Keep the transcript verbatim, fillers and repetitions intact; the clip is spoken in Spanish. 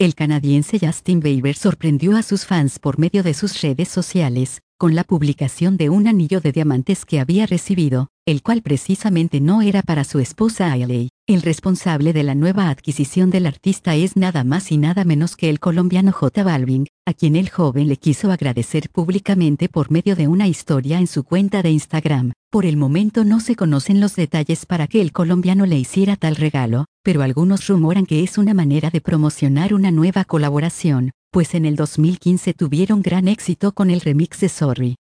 El canadiense Justin Bieber sorprendió a sus fans por medio de sus redes sociales, con la publicación de un anillo de diamantes que había recibido, el cual precisamente no era para su esposa Hailey. El responsable de la nueva adquisición del artista es nada más y nada menos que el colombiano J Balvin, a quien el joven le quiso agradecer públicamente por medio de una historia en su cuenta de Instagram. Por el momento no se conocen los detalles para que el colombiano le hiciera tal regalo, pero algunos rumoran que es una manera de promocionar una nueva colaboración, pues en el dos mil quince tuvieron gran éxito con el remix de Sorry.